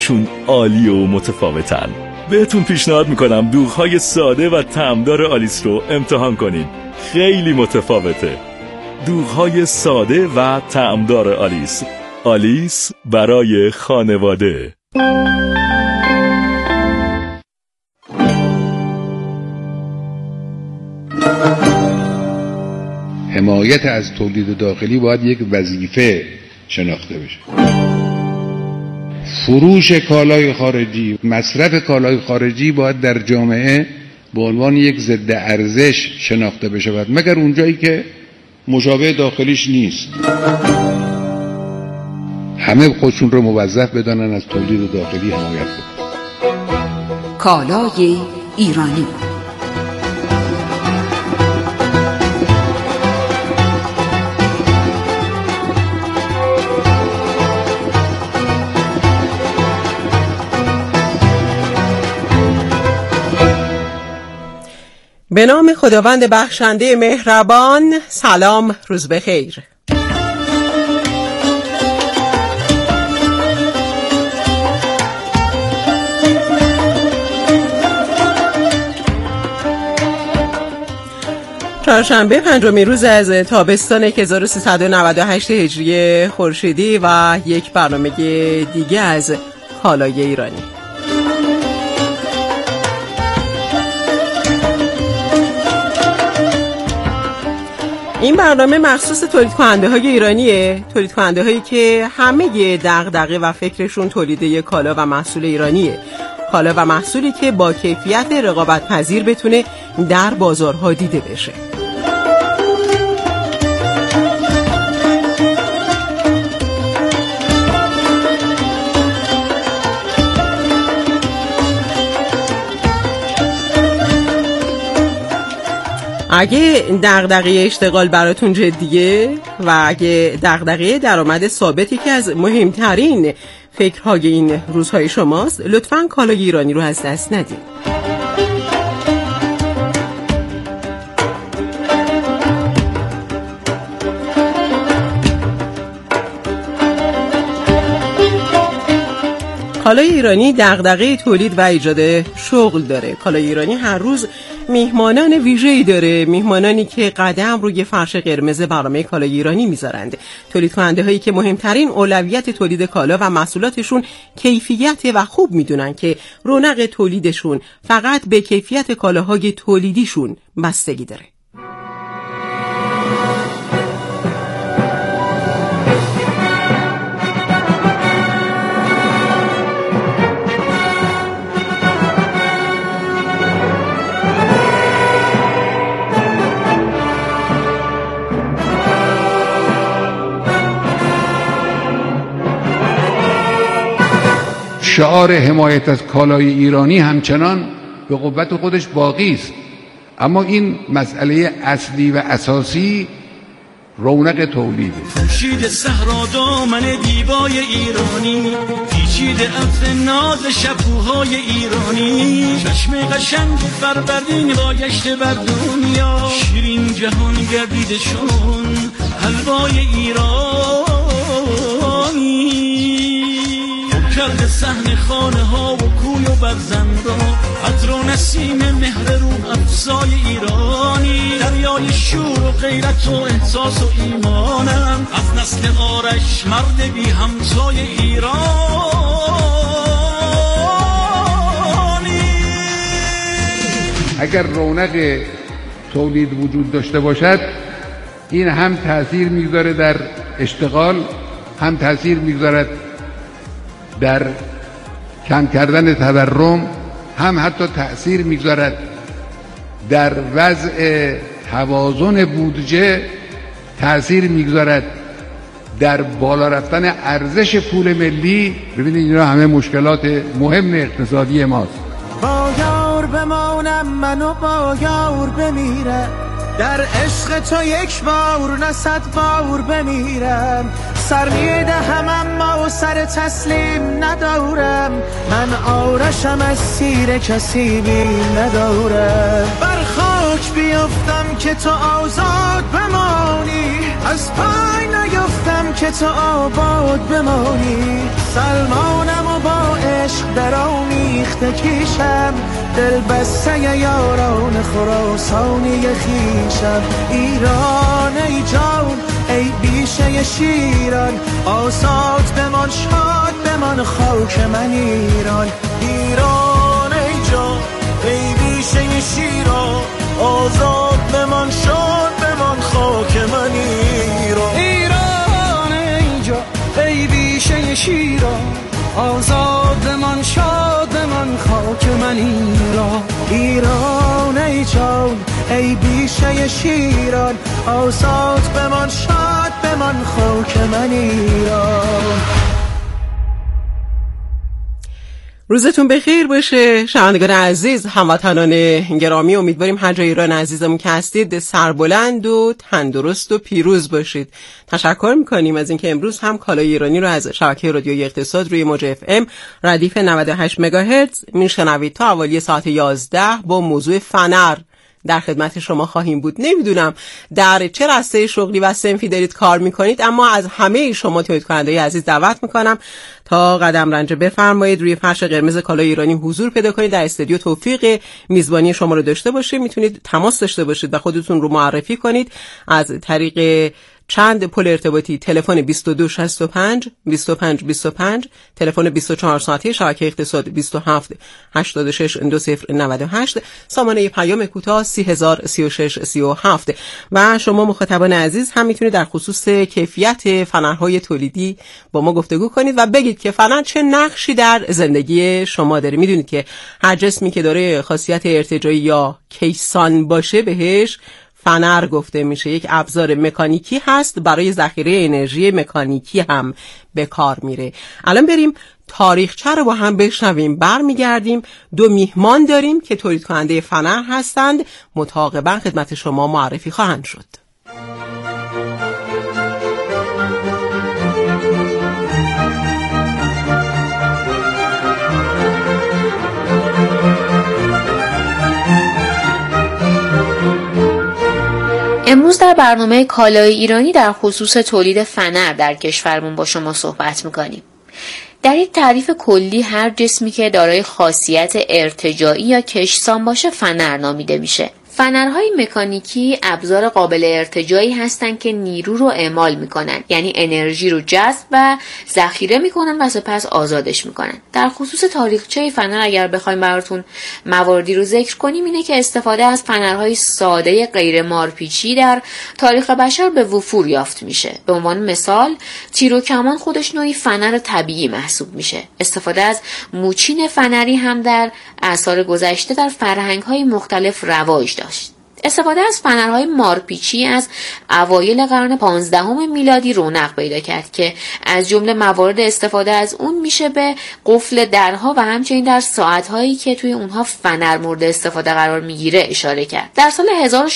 چون عالی و متفاوتن. بهتون پیشنهاد میکنم دوغ‌های ساده و طعمدار آلیس رو امتحان کنید. خیلی متفاوته. دوغ‌های ساده و طعمدار آلیس. آلیس برای خانواده. حمایت از تولید داخلی باید یک وظیفه شناخته بشه. فروش کالای خارجی، مصرف کالای خارجی باید در جامعه به عنوان یک ضد ارزش شناخته بشه، مگر اونجایی که مشابه داخلیش نیست. همه خودشون رو موظف بدانن از تولید داخلی حمایت کنن. کالای ایرانی. به نام خداوند بخشنده مهربان. سلام، روز بخیر. چهارشنبه پنجمین روز از تابستان 1398 هجری خورشیدی و یک برنامه دیگه از کالای ایرانی. این برنامه مخصوص تولید کننده های ایرانیه، تولید کننده هایی که همه دغدغه و فکرشون تولید کالا و محصول ایرانیه، کالا و محصولی که با کیفیت رقابت پذیر بتونه در بازارها دیده بشه. اگه دغدغه اشتغال براتون جدیه و اگه دغدغه درآمد ثابتی که از مهمترین فکرهای این روزهای شماست، لطفاً کالای ایرانی رو از دست ندید. کالای ایرانی دغدغه تولید و ایجاد شغل داره. کالای ایرانی هر روز میهمانان ویژه‌ای داره، میهمانانی که قدم روی فرش قرمز برنامه کالای ایرانی میذارند. تولید کننده هایی که مهمترین اولویت تولید کالا و محصولاتشون کیفیت و خوب میدونن که رونق تولیدشون فقط به کیفیت کالاهای تولیدیشون بستگی داره. شعار حمایت از کالای ایرانی همچنان به قوت خودش باقی است، اما این مسئله اصلی و اساسی رونق تولیده. پوشیده صحرا دامن دیبای ایرانی، پیچیده عطر ناز شبوهای ایرانی، چشم قشنگ فربردین بایشته بر دنیا، شیرین جهان گردیده شون حلوای ایرانی، کرده صحن خانه ها و کوی و برزن را، عطر و نسیم مهر رو افزای ایرانی، دریای شور و غیرت و احساس و ایمانم، از نسل آرش مرد بی همتای ایرانی. اگر رونق تولید وجود داشته باشد، این هم تأثیر میگذاره در اشتغال، هم تأثیر میگذارد در کم کردن تورم، هم حتی تأثیر میگذارد در وضع توازن بودجه، تأثیر میگذارد در بالا رفتن ارزش پول ملی. ببینید اینا همه مشکلات مهم اقتصادی ماست. با یار بمانم منو با یار بمیرم، در عشق تو یک بار نه 100 بار بمیرم، سر میدهم اما سر تسلیم ندارم، من آرشم از سیر کسی بیم ندارم، بر خاک بیفتم که تو آزاد بمانی، از پای نیفتم که تو آباد بمانی، سلمانم و با ریخت کیشم، دل بسته یاران خراسانی خیشم. ایران ای جان ای بیشه شیران، آزاد بمان شاد بمان خاک من ایران. ایران ای جان ای بیشه شیران، آزاد بمان شاد بمان خاک من ایران. ایران ای جان ای بیشه شیران، آزاد بمان شاد بمان خاک من ایران. ایران ای جان ای بیشه شیران، آزاد بمان شاد بمان خاک من ایران. روزتون بخیر باشه شنوندگان عزیز، هموطنان گرامی. امیدواریم هر جای ایران عزیزمون که هستید سربلند و تندرست و پیروز باشید. تشکر میکنیم از اینکه امروز هم کالای ایرانی رو از شبکه رادیویی اقتصاد روی موج FM ردیف 98 مگاهرتز میشنوید. تا حوالی ساعت 11 با موضوع فنر در خدمت شما خواهیم بود. نمیدونم در چه راسته شغلی و صنفی دارید کار میکنید، اما از همه شما تولید کننده عزیز دعوت میکنم تا قدم رنجه بفرمایید روی فرش قرمز کالای ایرانی حضور پیدا کنید. در استودیو توفیق میزبانی شما رو داشته باشیم. میتونید تماس داشته باشید و خودتون رو معرفی کنید از طریق چند پل ارتباطی: تلفن 2265 25 25، تلفن 24 ساعته شبکه اقتصاد 27 86 2098، سامانه پیام کوتاه 3036 37. و شما مخاطبان عزیز هم میتونید در خصوص کیفیت فنرهای تولیدی با ما گفتگو کنید و بگید که فنر چه نقشی در زندگی شما داره. میدونید که هر جسمی که داره خاصیت ارتجاعی یا کیسان باشه بهش فنر گفته میشه. یک ابزار مکانیکی هست، برای ذخیره انرژی مکانیکی هم به کار میره. الان بریم تاریخچه رو با هم بشنویم. برمیگردیم. دو میهمان داریم که تولید کننده فنر هستند، متعاقباً خدمت شما معرفی خواهند شد. امروز در برنامه کالای ایرانی در خصوص تولید فنر در کشورمون با شما صحبت میکنیم. در یک تعریف کلی هر جسمی که دارای خاصیت ارتجاعی یا کشسان باشه فنر نامیده میشه. فنرهای مکانیکی ابزار قابل ارتجاعی هستند که نیرو رو اعمال میکنن، یعنی انرژی رو جذب و ذخیره میکنن و سپس آزادش میکنن. در خصوص تاریخچه فنر اگر بخوایم براتون مواردی رو ذکر کنیم، اینه که استفاده از فنرهای ساده غیر مارپیچی در تاریخ بشر به وفور یافت میشه. به عنوان مثال تیر و کمان خودش نوعی فنر طبیعی محسوب میشه. استفاده از موچین فنری هم در عصر گذشته در فرهنگ‌های مختلف رواج داشت. استفاده از فنرهای مارپیچی از اوایل قرن 15 میلادی رونق پیدا کرد که از جمله موارد استفاده از اون میشه به قفل درها و همچنین در ساعت‌هایی که توی اونها فنر مورد استفاده قرار میگیره اشاره کرد. در سال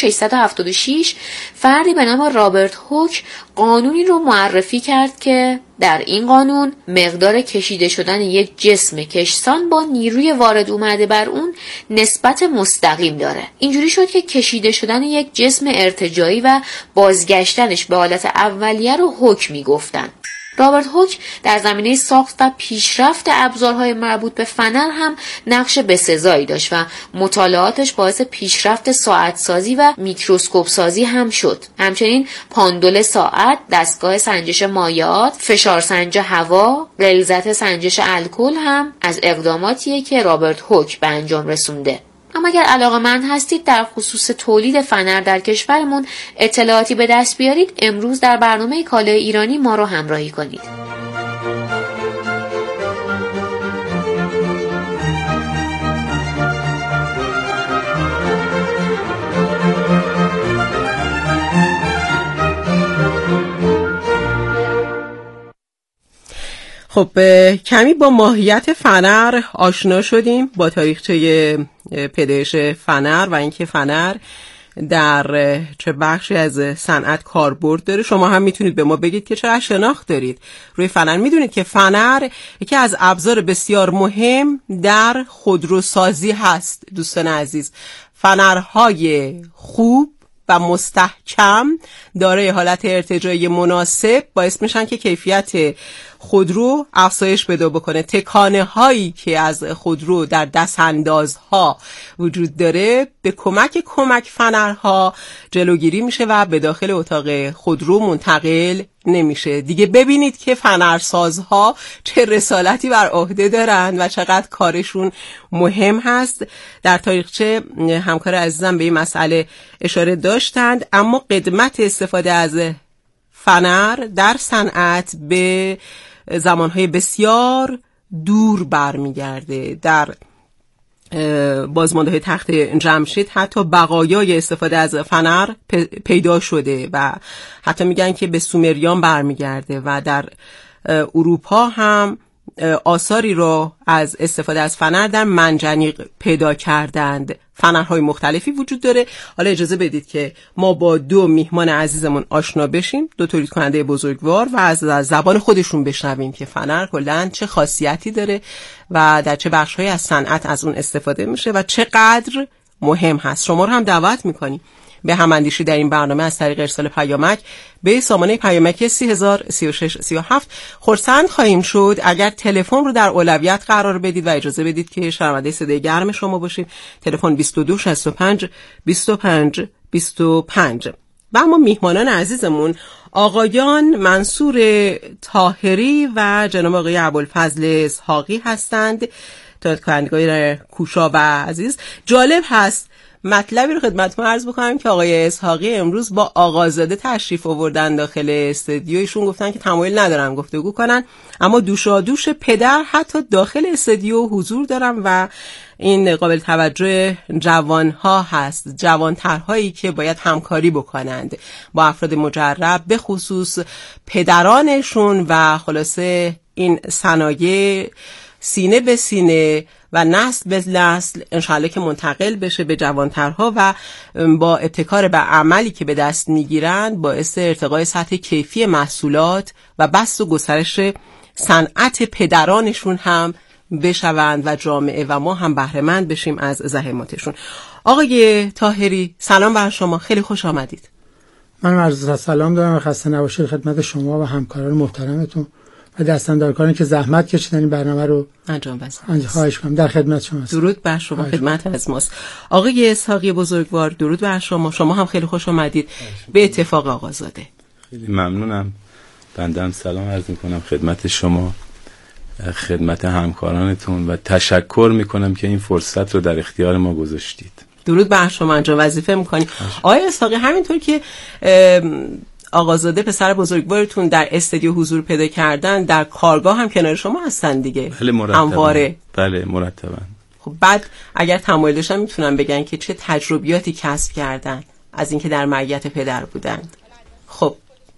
1676 فردی به نام رابرت هوک قانونی رو معرفی کرد که در این قانون مقدار کشیده شدن یک جسم کشسان با نیروی وارد اومده بر اون نسبت مستقیم داره. اینجوری شد که کشیده شدن یک جسم ارتجاعی و بازگشتنش به حالت اولیه رو هوک میگفتن. رابرت هوک در زمینه ساخت و پیشرفت ابزارهای مربوط به فنر هم نقش بسزایی داشت و مطالعاتش باعث پیشرفت ساعت سازی و میکروسکوپ سازی هم شد. همچنین پاندول ساعت، دستگاه سنجش مایعات، فشار سنج هوا، غلظت سنجش الکل هم از اقداماتیه که رابرت هوک به انجام رسونده. اما اگر علاقه‌مند هستید در خصوص تولید فنر در کشورمون اطلاعاتی به دست بیارید، امروز در برنامه کالای ایرانی ما رو همراهی کنید. خب کمی با ماهیت فنر آشنا شدیم، با تاریخچه پیدایش فنر و اینکه فنر در چه بخشی از صنعت کاربرد داره. شما هم میتونید به ما بگید که چقدر شناخت دارید روی فنر. میدونید که فنر یکی از ابزار بسیار مهم در خودروسازی هست. دوستان عزیز، فنرهای خوب و مستحکم دارای حالت ارتجاعی مناسب باعث میشن که کیفیت خودرو افزایش پیدا بکنه. تکانه هایی که از خودرو در دستاندازها وجود داره به کمک فنرها جلوگیری میشه و به داخل اتاق خودرو منتقل نمیشه. دیگه ببینید که فنرسازها چه رسالتی بر عهده دارن و چقدر کارشون مهم هست. در تاریخچه همکار عزیزم به این مسئله اشاره داشتند، اما قدمت استفاده از فنر در صنعت به زمانهای بسیار دور برمیگرده. در بازمانده‌های تخت جمشید حتی بقایای استفاده از فنر پیدا شده و حتی میگن که به سومریان برمیگرده و در اروپا هم آثاری رو از استفاده از فنر در منجنیق پیدا کردند. فنرهای مختلفی وجود داره. حالا اجازه بدید که ما با دو میهمان عزیزمون آشنا بشیم، دو تولید کننده بزرگوار، و از زبان خودشون بشنویم که فنر کلاً چه خاصیتی داره و در چه بخش‌هایی از صنعت از اون استفاده میشه و چقدر مهم هست. شما رو هم دعوت میکنیم به هماندیشی در این برنامه از طریق ارسال پیامک به سامانه پیامکی 303637. خرسند خواهیم شد اگر تلفن رو در اولویت قرار بدید و اجازه بدید که شنونده صدای گرم شما باشیم. تلفن 2265 25 25. و اما میهمانان عزیزمون آقایان منصور طاهری و جناب آقای ابوالفضل اسحاقی هستند، تولید کنندگان کوشا و عزیز. جالب هست مطلبی رو خدمتتون عرض بکنم که آقای اسحاقی امروز با آقازاده تشریف آوردن داخل استودیو. ایشون گفتن که تمایل ندارن گفتگو کنن، اما دوشادوش پدر حتی داخل استودیو حضور دارن و این قابل توجه جوانها هست، جوانترهایی که باید همکاری بکنند با افراد مجرب، به خصوص پدرانشون، و خلاصه این صنایع سینه به سینه و نسل به نسل انشاءالله که منتقل بشه به جوانترها و با ابتکار به عملی که به دست میگیرند باعث ارتقای سطح کیفی محصولات و بسط و گسترش صنعت پدرانشون هم بشوند و جامعه و ما هم بهره مند بشیم از زحماتشون. آقای طاهری سلام بر شما، خیلی خوش آمدید. من عرض سلام دارم و خسته نباشید خدمت شما و همکاران محترمتون و دستاندارکارانی که زحمت کشیدن این برنامه رو انجام بدن. خواهش می‌کنم، در خدمت شما هستم. درود بر شما، خدمت از ماست. آقای اسحاقی بزرگوار درود بر شما، شما هم خیلی خوش آمدید به اتفاق آقازاده. خیلی ممنونم. بنده هم سلام عرض می‌کنم خدمت شما، خدمت همکارانتون و تشکر می‌کنم که این فرصت رو در اختیار ما گذاشتید. درود بر شما، انجام وظیفه می‌کنی. آقای اسحاقی همینطور که آقازاده پسر بزرگوارتون در استودیو حضور پیدا کردن، در کارگاه هم کنار شما هستن دیگه؟ بله مرتباً. همواره. بله مرتباً. خب بعد اگر تمایل داشتن میتونم بگن که چه تجربیاتی کسب کردن از اینکه در معیت پدر بودند. خب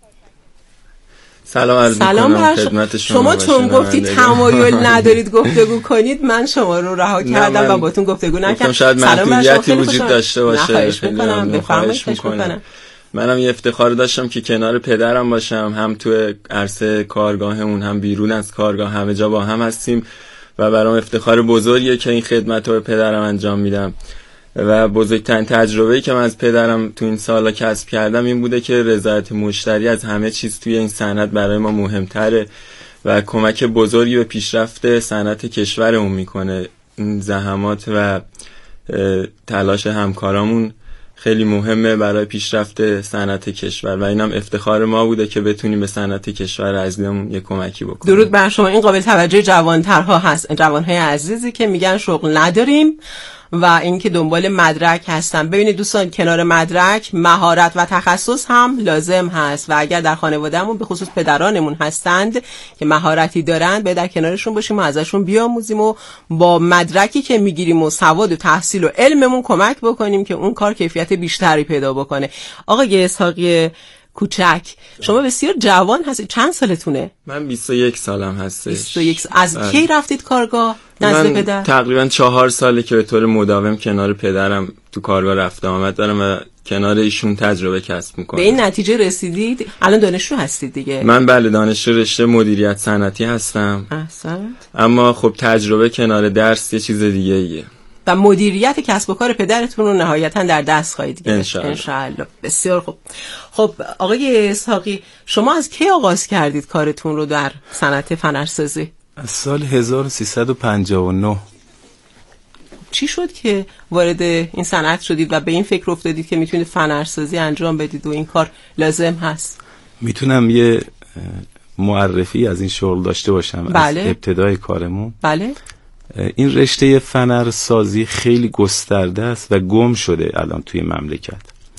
سلام عرض می‌کنم خدمت شما چون گفتید تمایل ندارید گفتگو کنید، من شما رو رها کردم و باتون گفتگو نکردم. شاید محدودیتی وجود داشته باشه. خواهش می‌کنم. منم یه افتخار داشتم که کنار پدرم باشم، هم تو عرصه کارگاهمون هم بیرون از کارگاه، همه جا با هم هستیم و برام افتخار بزرگیه که این خدمت رو به پدرم انجام میدم. و بزرگترین تجربه‌ای که من از پدرم تو این سالا کسب کردم این بوده که رضایت مشتری از همه چیز توی این صنعت برای ما مهمتره و کمک بزرگی به پیشرفت صنعت کشورمون میکنه. این زحمات و تلاش همکارامون خیلی مهمه برای پیشرفت صنعت کشور و اینم افتخار ما بوده که بتونیم به صنعت کشور عزیزمون یک کمکی بکنیم. درود بر شما. این قابل توجه جوانترها هست، جوانهای عزیزی که میگن شغل نداریم و اینکه دنبال مدرک هستن. ببینید دوستان، کنار مدرک مهارت و تخصص هم لازم هست و اگر در خانوادهمون به خصوص پدرانمون هستند که مهارتی دارند، به در کنارشون باشیم و ازشون بیاموزیم و با مدرکی که میگیریم و سواد و تحصیل و علممون کمک بکنیم که اون کار کیفیت بیشتری پیدا بکنه. آقای اسحاقی کوچک، شما بسیار جوان هستید، چند سالتونه؟ من 21 سالم هستش. 21 از کی رفتید کارگاه نزد پدر؟ تقریبا 4 ساله که به طور مداوم کنار پدرم تو کارگاه رفت آمد دارم و کنار ایشون تجربه کسب میکنم. به این نتیجه رسیدید الان دانشجو هستید دیگه؟ من بله دانشجو رشته مدیریت صنعتی هستم. احسنت. اما خب تجربه کنار درس یه چیز دیگه ایه. و مدیریت کسب و کار پدرتون رو نهایتا در دست خواهید گرفت ان شاء الله. بسیار خوب. خب آقای اسحاقی، شما از کی آغاز کردید کارتون رو در صنعت فنرسازی؟ از سال 1359. چی شد که وارد این صنعت شدید و به این فکر افتادید که میتونید فنرسازی انجام بدید و این کار لازم هست؟ میتونم یه معرفی از این شغل داشته باشم؟ بله. از ابتدای کارمون. بله. این رشته فنرسازی خیلی گسترده است و گم شده الان توی مملکت.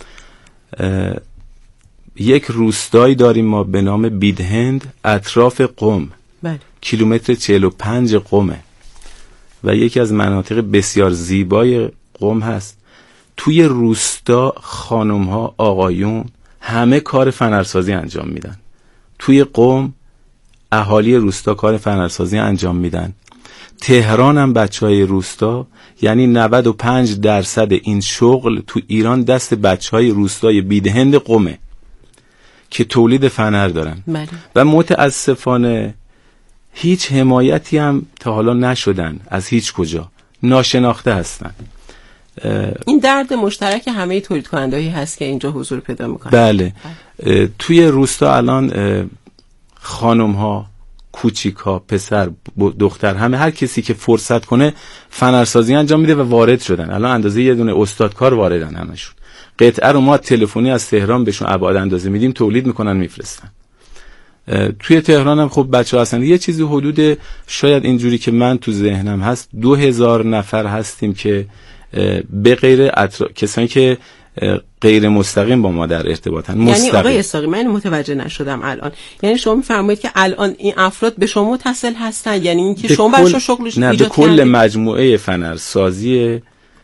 یک روستایی داریم ما به نام بیدهند اطراف قم. بله. کیلومتر 45 قمه و یکی از مناطق بسیار زیبای قم هست. توی روستا خانم ها، آقایون همه کار فنرسازی انجام میدن. توی قم اهالی روستا کار فنرسازی انجام میدن. تهران هم بچهای روستا، یعنی 95% این شغل تو ایران دست بچهای روستای بیدهند قمه که تولید فنر دارن. بله. و متاسفانه هیچ حمایتی هم تا حالا نشدن، از هیچ کجا ناشناخته هستن. این درد مشترک همه تولید کننده‌ای هست که اینجا حضور پیدا میکنن. بله. توی روستا الان خانم ها، کوچیک ها، پسر، دختر، همه هر کسی که فرصت کنه فنرسازی انجام میده و وارد شدن. الان اندازه یه دونه استادکار واردن همشون. قطعه رو ما تلفنی از تهران بهشون ابعاد اندازه میدیم، تولید میکنن میفرستن. توی تهران هم خب بچه‌ها هستن. یه چیزی حدود شاید اینجوری که من تو ذهنم هست 2000 نفر هستیم که به غیر کسانی که غیر مستقیم با ما در ارتباطن. یعنی آقای اسحاقی من متوجه نشدم الان. یعنی شما میفرمایید که الان این افراد به شما متصل هستن، یعنی اینکه شما براشون شغلش ایجاد کردید؟ نه، به کل مجموعه فنرسازی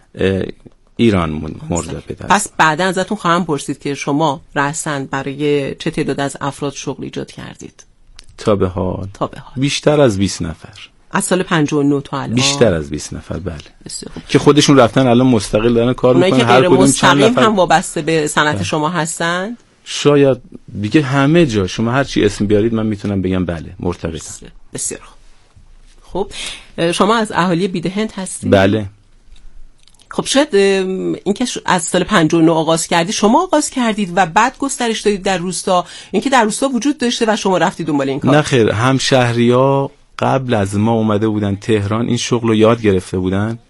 ایران مورد پدر. پس بعدا ازتون خواهم پرسید که شما رأساً برای چه تعداد از افراد شغل ایجاد کردید؟ تا به حال بیشتر از 20 نفر. از سال 59 تا الان بیشتر از 20 نفر. بله. که خودشون رفتن الان مستقل دارن کار میکنن. هر کدوم چند نفر هم وابسته به صنعت شما هستن؟ شاید دیگه همه جا شما هر چی اسم بیارید من میتونم بگم بله مرتبطن. بسیار خوب. شما از اهالی بیدهند هستید؟ بله. خب شاید اینکه از سال 59 آغاز کردید، شما آغاز کردید و بعد گسترش دادید در روستا، اینکه در روستا وجود داشته و شما رفتید دنبال این کار؟ نه خیر، همشهری‌ها قبل از ما اومده بودن تهران، این شغل رو یاد گرفته بودن.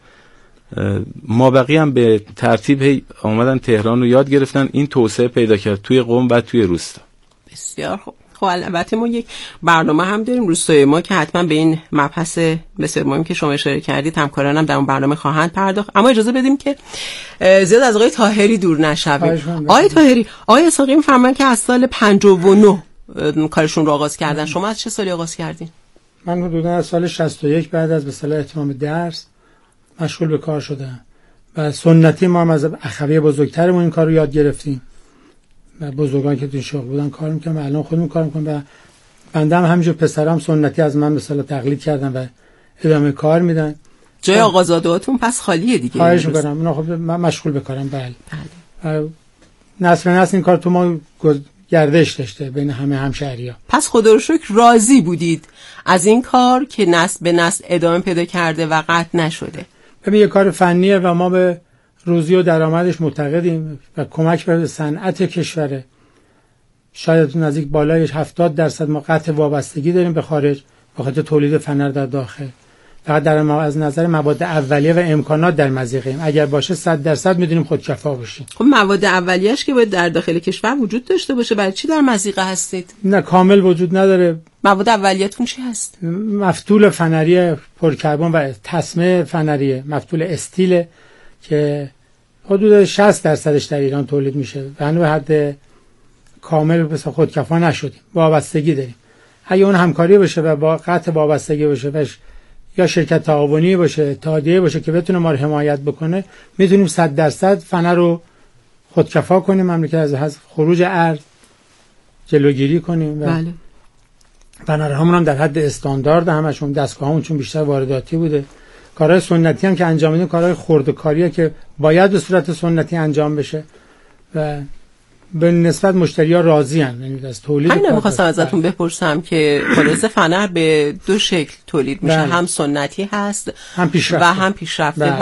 ما بقیه هم به ترتیب اومدن تهران رو یاد گرفتن. این توسعه پیدا کرد توی قم و توی روستا. بسیار خوب. خب البته ما یک برنامه هم داریم روستای ما که حتما به این مبحث بسیار مهم که شما اشاره کردید همکارانم در اون برنامه خواهند پرداخت. اما اجازه بدیم که زیاد از آقای طاهری دور نشویم. آقای طاهری، آقای اسحاقی می‌فرمایند که از سال 59 کارشون رو آغاز کردن. شما از چه سالی آغاز کردین؟ من حدودا از سال 61 بعد از به اصطلاح اتمام درس مشغول به کار شدم و سنتی ما هم از اخوی بزرگترمون این کار رو یاد گرفتیم و بزرگان که تو شغل بودن کار میکنم و الان خودمون کار میکنم و بنده هم همینجور پسرام سنتی از من به اصطلاح تقلید کردن و ادامه کار میدن. جای آقازاده‌هاتون پس خالیه دیگه؟ خواهش میکنم. من خب من مشغول به کارم. بله. نسل نسل این کار تو ما گردش داشته بین همه همشهری‌ها. پس خدا رو شکر راضی بودید از این کار که نسل به نسل ادامه پیدا کرده و قطع نشده. ببین یه کار فنیه و ما به روزی و درآمدش معتقدیم و کمک به صنعت کشوره. شاید نزدیک بالای 70% ما قطع وابستگی داریم به خارج به خاطر تولید فنر در داخل. فقط در ما از نظر مواد اولیه و امکانات در مضیقیم. اگر باشه 100% میدونیم خودکفا باشیم. خب مواد اولیه‌اش که باید در داخل کشور وجود داشته باشه، برای چی در مضیقه هستید؟ نه کامل وجود نداره. مواد اولیه‌تون چی هست؟ مفتول فنری پرکربن و تسمه فنری، مفتول استیل که حدود 60%ش در ایران تولید میشه و هنوز حد کامل به خودکفا نشدیم. وابستگی داریم. اگه اون همکاری باشه و با قطع وابستگی باشه و یا شرکت تعاونی باشه، اتحادیه باشه که بتونه ما رو حمایت بکنه، میتونیم 100% فنر رو خودکفا کنیم، مملکت از خروج ارز جلوگیری کنیم. بله. فنرهامون هم در حد استاندارد همشون، دستگاهامون چون بیشتر وارداتی بوده. کارهای سنتی هم که انجام میدیم کارهای خرده‌کاریه که باید به صورت سنتی انجام بشه و به نسبت مشتری‌ها راضی ان. یعنی از تولید من نمی‌خواستم ازتون بپرسم که خلاص فنر به دو شکل تولید میشه. هم سنتی هست هم پیشرفته و هم پیشرفته و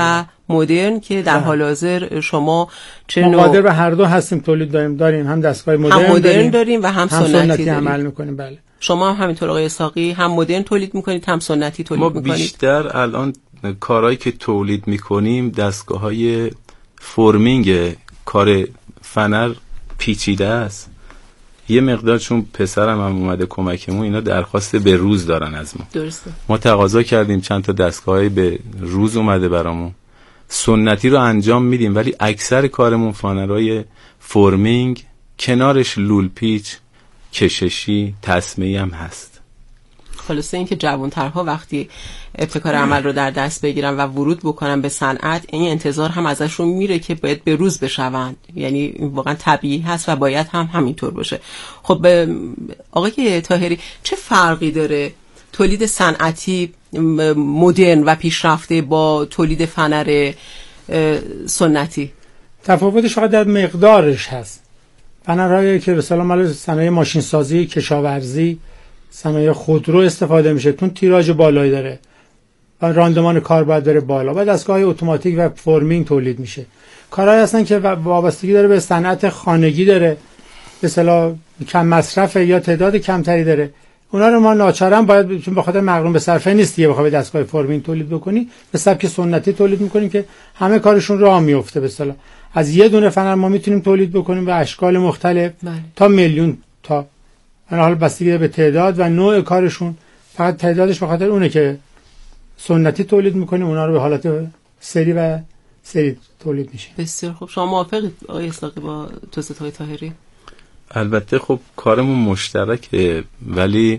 مدرن که در حال حاضر شما چه ما قادر به هر دو هستیم تولید داریم هم دستگاه مدرن داریم و هم سنتی عمل میکنیم. بله شما هم همینطور آقای اسحاقی هم مدرن تولید میکنید هم سنتی تولید میکنید؟ ما بیشتر الان کارهایی که تولید میکنیم دستگاه‌های فرمینگ، کار فنر پیچیده است. یه مقدار چون پسرم هم اومده کمکمون، اینا درخواست به روز دارن از ما. درسته. ما تقاضا کردیم چند تا دستگاهی به روز اومده برامون. سنتی رو انجام میدیم ولی اکثر کارمون فانرهای فرمینگ، کنارش لول پیچ، کششی، تسمه‌ای هم هست. خلاصه این که جوانترها وقتی ابتکار عمل رو در دست بگیرن و ورود بکنن به صنعت، این انتظار هم ازشون میره که باید به روز بشوند، یعنی واقعا طبیعی هست و باید هم همینطور باشه. خب آقای طاهری، چه فرقی داره تولید صنعتی مدرن و پیشرفته با تولید فنر سنتی؟ تفاوتش فقط در مقدارش هست. فنرهایی که به اصطلاح مال صنایع ماشین سازی، کشاورزی، صنایع خودرو استفاده میشه، تون تیراژ بالایی داره و راندمان کار باید بره بالا. بعد دستگاه اتوماتیک و فرمینگ تولید میشه. کارهایی هستن که وابستگی داره به صنعت خانگی داره، به اصطلاح کم مصرف یا تعداد کمتری داره. اونا رو ما ناچارن باید، چون به خاطر مقرون به صرفه نیست دیگه بخوای دستگاه فرمینگ تولید بکنی، به سبک سنتی تولید میکنیم که همه کارشون راه میفته. به اصطلاح از یه دونه فنر ما میتونیم تولید بکنیم به اشکال مختلف تا میلیون تا، حالا بستگی به تعداد و نوع کارشون. فقط تعدادش به خاطر اونه که سنتی تولید میکنیم، اونا رو به حالت سری تولید میشه. بسیار خوب. شما موافقید آقای اسحاقی با توضیحات طاهری؟ البته خب کارمون مشترکه، ولی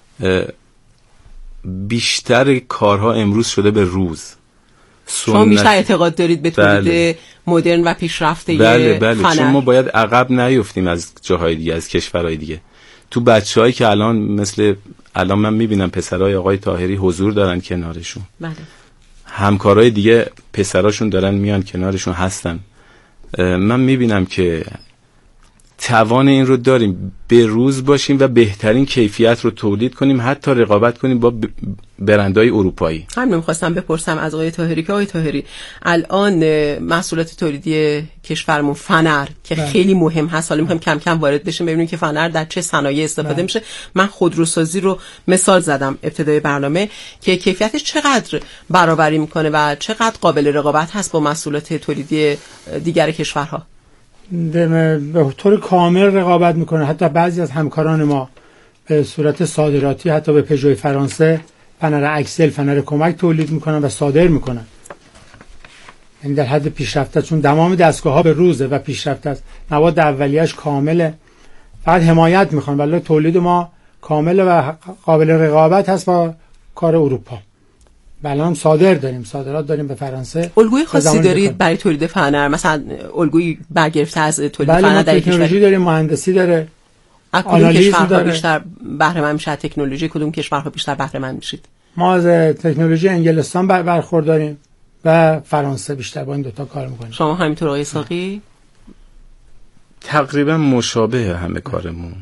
بیشتر کارها امروز شده به روز. شما بیشتر اعتقاد دارید به تولید مدرن و پیشرفته بله فنر؟ چون ما باید عقب نیفتیم از جاهای دیگه، از کشورهای دیگه. تو بچه‌هایی که الان من میبینم پسرای آقای طاهری حضور دارن کنارشون، بله، همکارای دیگه پسراشون دارن میان کنارشون هستن، من میبینم که توان این رو داریم به روز باشیم و بهترین کیفیت رو تولید کنیم، حتی رقابت کنیم با برندهای اروپایی. همین می‌خواستم بپرسم از آقای طاهری که آقای طاهری الان محصولات تولیدی کشورمون فنر که خیلی مهم هست، حالا می‌خوایم کم کم وارد بشیم ببینیم که فنر در چه صنایع استفاده میشه. من خودروسازی رو مثال زدم ابتدای برنامه که کیفیتش چقدر برابری میکنه و چقدر قابل رقابت هست با محصولات تولیدی دیگر کشورها. به طور کامل رقابت میکنه. حتی بعضی از همکاران ما به صورت صادراتی حتی به پژو فرانسه فنر اکسل، فنر کمک تولید میکنن و صادر میکنن. یعنی در حد پیشرفته، چون تمام دستگاه ها به روزه و پیشرفته است، مواد اولیه‌اش کامله، فقط حمایت میخوان. ولی تولید ما کامله و قابل رقابت هست با کار اروپا. بله هم صادرات داریم به فرانسه. الگوی خاصی دارید برای تولید فنر؟ مثلا الگوی برگرفته از تولید فنر در تکنولوژی داریم، مهندسی داره، کدوم کشورها بیشتر بهره مند میشه تکنولوژی؟ کدوم کشورها بیشتر بهره مند میشید؟ ما از تکنولوژی انگلستان برخورداریم و فرانسه بیشتر با این دوتا کار میکنیم. شما همینطور آقای اسحاقی؟ تقریبا مشابه همه کارمون.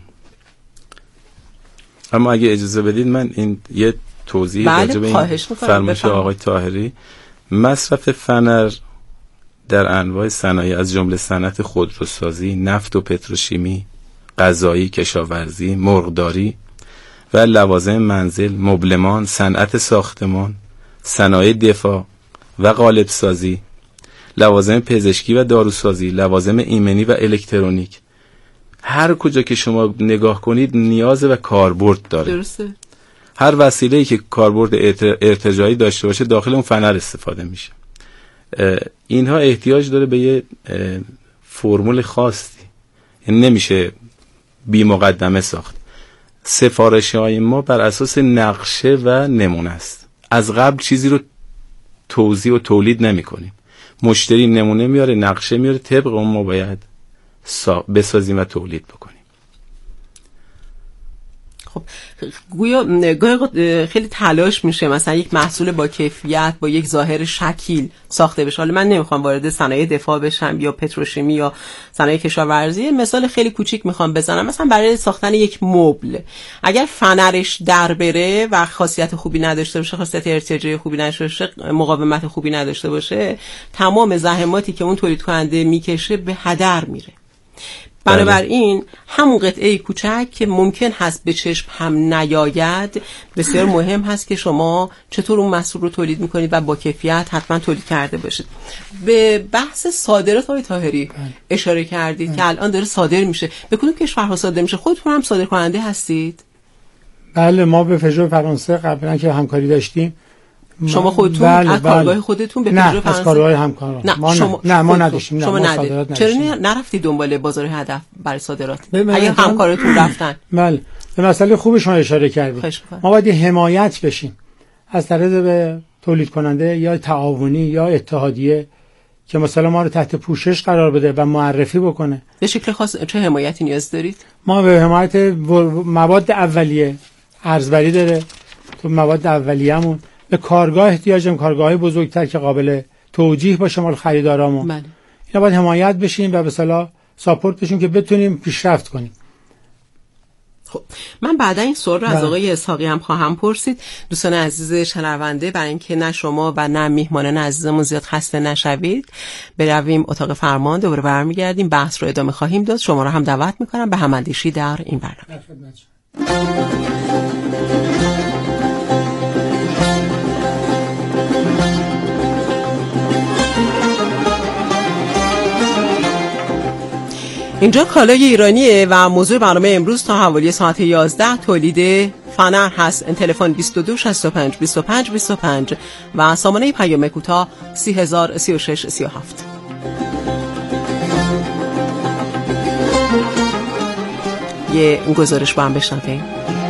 اما اگه اجازه بدید من این یه توضیح راجع به این فرمایش آقای طاهری. مصرف فنر در انواع صنایع از جمله صنعت خودروسازی، نفت و پتروشیمی، غذایی، کشاورزی، مرغداری و لوازم منزل، مبلمان، صنعت ساختمان، صنایع دفاع و قالب سازی، لوازم پزشکی و داروسازی، لوازم ایمنی و الکترونیک، هر کجا که شما نگاه کنید نیاز و کاربرد داره. درسته. هر وسیله‌ای که کاربرد ارتجاعی داشته باشه داخل اون فنر استفاده میشه. اینها احتیاج داره به یه فرمول خاصی، یعنی نمیشه بی مقدمه ساخت. سفارش‌های ما بر اساس نقشه و نمونه است. از قبل چیزی رو توزیع و تولید نمی‌کنیم. مشتری نمونه میاره، نقشه میاره، طبق اون ما باید بسازیم و تولید بکنیم. خب گاهی خیلی تلاش میشه مثلا یک محصول با کیفیت با یک ظاهر شکیل ساخته بشه. حالا من نمیخوام وارد صنایع دفاع بشم یا پتروشیمی یا صنایع کشاورزی، مثال خیلی کوچیک میخوام بزنم. مثلا برای ساختن یک مبل اگر فنرش در بره و خاصیت خوبی نداشته باشه، خاصیت ارتجاعی خوبی نداشته باشه، مقاومت خوبی نداشته باشه، تمام زحماتی که اون تولید کننده میکشه به هدر میره. بنابراین همون قطعه کوچک که ممکن هست به چشم هم نیاید، بسیار مهم هست که شما چطور اون محصول رو تولید میکنید و با کیفیت حتما تولید کرده باشید. به بحث صادرات آقای طاهری اشاره کردید که الان داره صادر میشه. به کدوم کشورها صادر میشه؟ خودتون هم صادر کننده هستید؟ بله، ما به پژو فرانسه قبلا که همکاری داشتیم. شما خودتون از کارگاه خودتون به پژو فرانسه؟ نه، از کارگاه همکاران. ما نداشتیم. شما نداشتید. چرا نرفتید دنبال بازار هدف برای صادرات؟ اگه همکارتون رفتن. بله، به مسئله خوب شما اشاره کردید. ما باید حمایت بشیم از طرف به تولید کننده یا تعاونی یا اتحادیه که مثلا ما رو تحت پوشش قرار بده و معرفی بکنه. به شکل خاص چه حمایتی نیاز دارید؟ ما به حمایت مواد اولیه، ارزبری داره تو مواد اولیه‌مون. به کارگاه احتیاج داریم، کارگاه‌های بزرگتر که قابل توجیه باشه مال خریدارامون. بله. اینا باید حمایت بشیم و به اصطلاح ساپورت بشیم که بتونیم پیشرفت کنیم. خب من بعدا این سوال رو از آقای اسحاقی هم خواهم پرسید. دوستان عزیز شنونده، برای اینکه نه شما و نه میهمانان عزیزمون زیاد خسته نشوید، برویم اتاق فرمان، دوباره برمیگردیم، بحث رو ادامه خواهیم داد. شما رو هم دعوت میکنم به هم‌اندیشی در این برنامه. اینجا کالای ایرانیه و موضوع برنامه امروز تا حوالی ساعت 11 تولید فنر هست. این تلفن 22 65 25 25 و سامانه پیام کوتاه 3036 37. یه گزارش با هم بشنویم.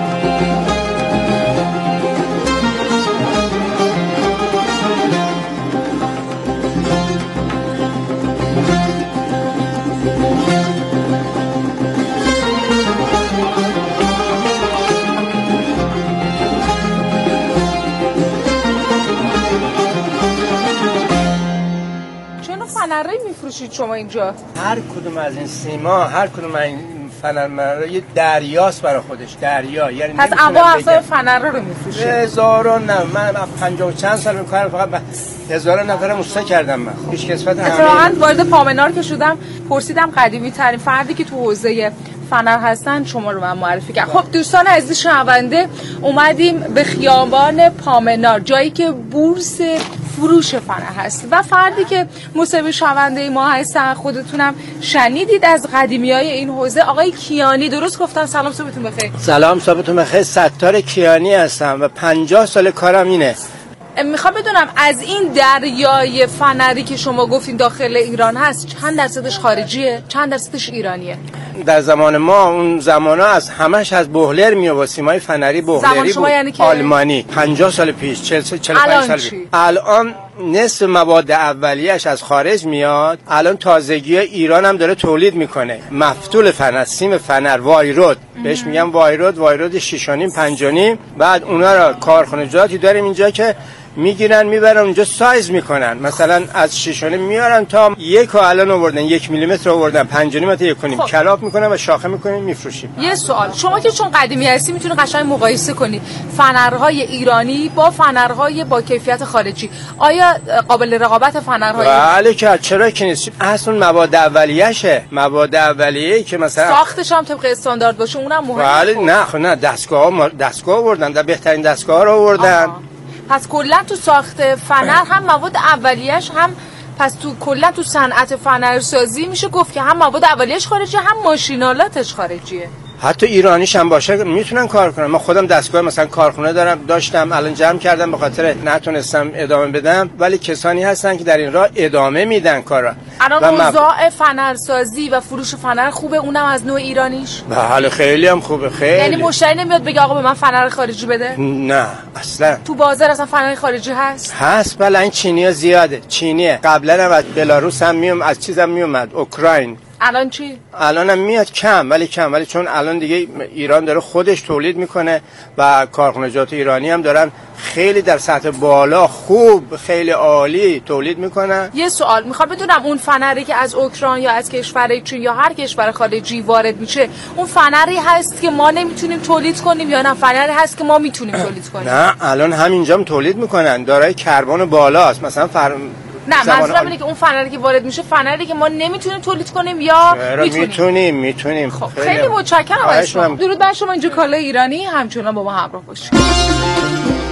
میفروشید شما اینجا؟ هر کدوم از این سیما، هر کدوم از این فنرمنرا یه دریاست برای خودش، دریا. یعنی پس انواع اقسام فنرها رو میفروشید؟ هزاران نه، من 50 چند سال میکنم، فقط هزاران نفر مسته کردم. من هیچ کسبت اتفاقا وارد پامنار که شدم پرسیدم قدیمی ترین فردی که تو حوزه فنر هستن شما رو من معرفی کردم. خب دوستان عزیز شنونده، اومدیم به خیابان پامنار، جایی که بورس فروش فنر هست و فردی که مصاحبه شنونده ما هستن خودتونم شنیدید از قدیمیای این حوزه، آقای کیانی. درست گفتم؟ سلام، صبحتون بخیر. سلام، صبحتون بخیر. ستار کیانی هستم و 50 سال کارم اینه. میخوام بدونم از این دریای فنری که شما گفتین داخل ایران هست، چند درصدش خارجیه، چند درصدش ایرانیه؟ در زمان ما اون زمانا از همش از بوهلر میاد، سیمای فنری بوهلری بود، یعنی آلمانی. 50 سال پیش، 45 سال پیش. الان نصف مواد اولیه‌اش از خارج میاد. الان تازگی ایران هم داره تولید میکنه مفتول فنر، سیم فنر، وایرود بهش میگم، وایرود 6.5 5.5. بعد اونا را کارخانجاتی داریم اینجا که میگیرن میبرن اونجا سایز میکنن، مثلا از 6.5 میارن تا 1 الان آوردن 1 میلیمتر آوردن 5.5 تا 1.5 کلاف میکنن و شاخه میکنیم میفروشیم. یه سوال، شما که چون قدیمی هستی میتونی قشنگ مقایسه کنی فنرهای ایرانی با فنرهای با کیفیت خارجی، آیا قابل رقابت فنرهای؟ بله که چرا که نیست، اصلا مواد اولیه‌شه، مواد اولیه‌ای که مثلا ساختش هم طبق استاندارد باشه اونم مهمه. بله نه دستگاه آوردن، در بهترین دستگاه رو آوردن. پس کلا تو ساخت فنر هم مواد اولیه‌اش هم، پس تو کلا تو صنعت فنرسازی میشه گفت که هم مواد اولیه‌اش خارجیه هم ماشینالاتش خارجیه. حتی ایرانیش هم باشه میتونن کار کنن. من خودم دستگاه مثلا کارخونه داشتم، الان جمع کردم به خاطر نتونستم ادامه بدم، ولی کسانی هستن که در این راه ادامه میدن کارا. الان اوضاع فنرسازی و فروش فنر خوبه، اونم از نوع ایرانیش؟ بله خیلی هم خوبه، خیلی. یعنی مشتری نمیاد بگه آقا به من فنر خارجی بده؟ نه اصلا. تو بازار اصلا فنر خارجی هست؟ بله. این چینی‌ها زیاده، چینیه. قبلا هم از بلاروس هم از چیزم میومد، اوکراین الان چی؟ الان هم میاد کم ولی چون الان دیگه ایران داره خودش تولید میکنه و کارخانجات ایرانی هم دارن خیلی در سطح بالا خوب خیلی عالی تولید میکنن. یه سوال میخوام بدونم اون فنری که از اوکراین یا از کشور چین یا هر کشور خارجی وارد میشه اون فنری هست که ما نمیتونیم تولید کنیم یا نه فنری هست که ما میتونیم تولید کنیم؟ نه الان همینجام تولید میکنن، دارای کربن بالاست. مثلا نه منظورم اینه که اون فنری که وارد میشه فنری که ما نمیتونیم تولید کنیم یا میتونیم. خب خیلی متشکرم از شما. درود بر شما. اینجا کالای ایرانی، همچنان با ما همراه باشید.